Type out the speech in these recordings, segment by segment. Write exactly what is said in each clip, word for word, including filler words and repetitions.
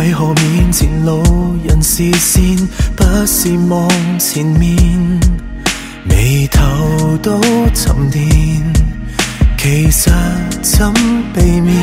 為何面前路人視線不是望前面，眉頭都沉澱，其實怎避免？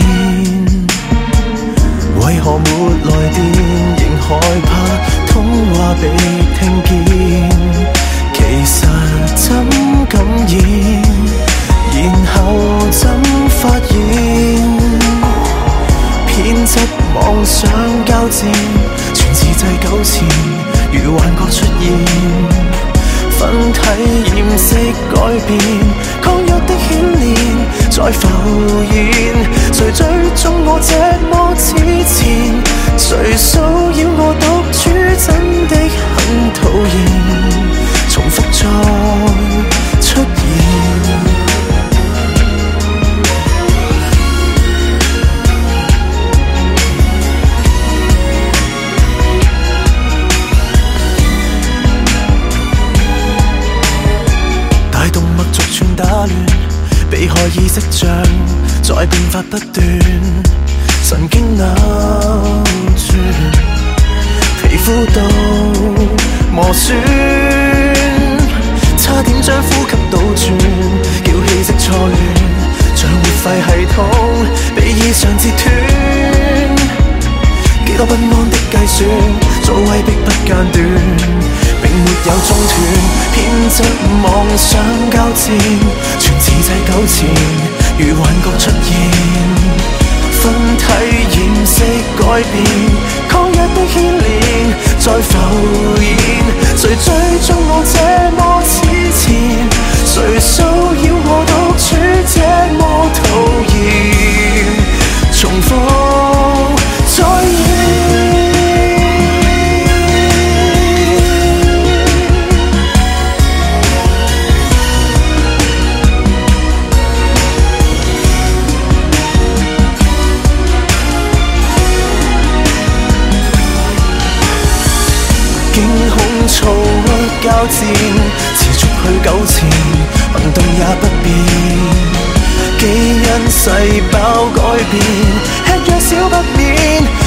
為何沒來電仍害怕通話被聽見？其實怎感染？然後怎發現？偏執妄想交戰，全自製糾纏，如幻覺出現。分體驗識改變，抗約的牽連再浮現。誰追蹤我這麼痴纏？誰騷擾我獨處真的很討厭，重複再出現。打亂，被害意識像在變化不斷，神經扭轉，皮膚都磨損，差點將呼吸倒轉，叫氣息錯亂，像活肺系統被異常截斷，幾多不安的計算，早威逼不間斷，並沒有中斷。偏執妄想交戰，全自製糾纏，如幻覺出現。分體驗識改變，抗約的牽連再浮現。誰追蹤我這麼痴纏？誰騷擾我獨處這麼討厭？重複再現。躁鬱交戰，持續去糾纏，行動也不變，基因細胞改變，吃藥少不免。